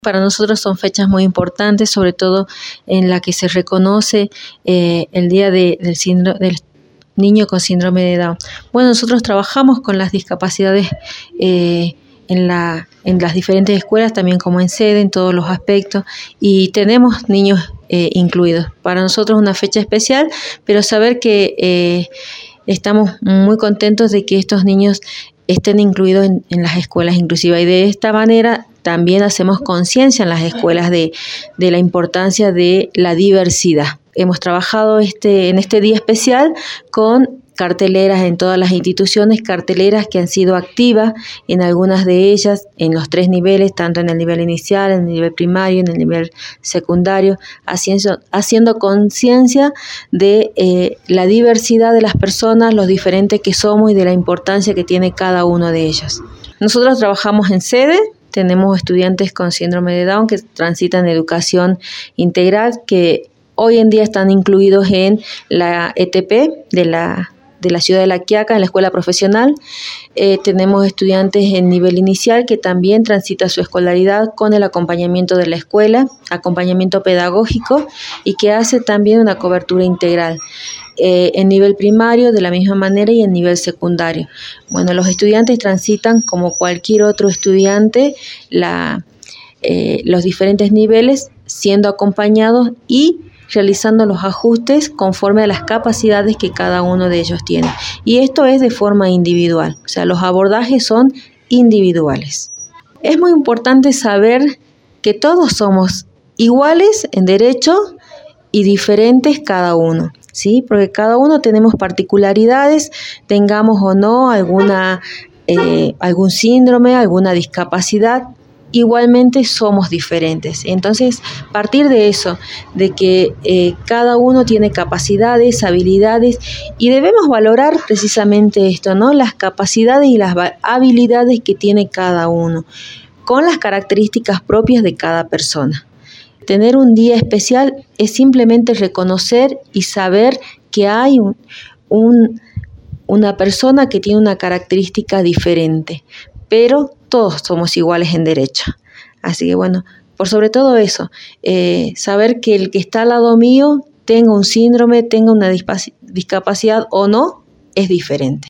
Para nosotros son fechas muy importantes, sobre todo en la que se reconoce el Día del Niño con Síndrome de Down. Bueno, nosotros trabajamos con las discapacidades en las diferentes escuelas, también como en sede, en todos los aspectos, y tenemos niños incluidos. Para nosotros es una fecha especial, pero saber que estamos muy contentos de que estos niños estén incluidos en las escuelas inclusivas, y de esta manera también hacemos conciencia en las escuelas de la importancia de la diversidad. Hemos trabajado en este día especial con carteleras en todas las instituciones, carteleras que han sido activas en algunas de ellas, en los 3 niveles, tanto en el nivel inicial, en el nivel primario, en el nivel secundario, haciendo conciencia de la diversidad de las personas, los diferentes que somos y de la importancia que tiene cada uno de ellos. Nosotros trabajamos en sede. Tenemos estudiantes con síndrome de Down que transitan educación integral, que hoy en día están incluidos en la ETP de la ciudad de La Quiaca, en la escuela profesional. Tenemos estudiantes en nivel inicial que también transitan su escolaridad con el acompañamiento de la escuela, acompañamiento pedagógico, y que hace también una cobertura integral. En nivel primario de la misma manera y en nivel secundario. Bueno, los estudiantes transitan como cualquier otro estudiante los diferentes niveles, siendo acompañados y realizando los ajustes conforme a las capacidades que cada uno de ellos tiene. Y esto es de forma individual, o sea, los abordajes son individuales. Es muy importante saber que todos somos iguales en derecho y diferentes cada uno, ¿sí? Porque cada uno tenemos particularidades, tengamos o no algún síndrome, alguna discapacidad, igualmente somos diferentes. Entonces, partir de eso, de que cada uno tiene capacidades, habilidades, y debemos valorar precisamente esto, ¿no? Las capacidades y las habilidades que tiene cada uno, con las características propias de cada persona. Tener un día especial es simplemente reconocer y saber que hay una persona que tiene una característica diferente, pero todos somos iguales en derecho. Así que bueno, por sobre todo eso, saber que el que está al lado mío tenga un síndrome, tenga una discapacidad o no, es diferente.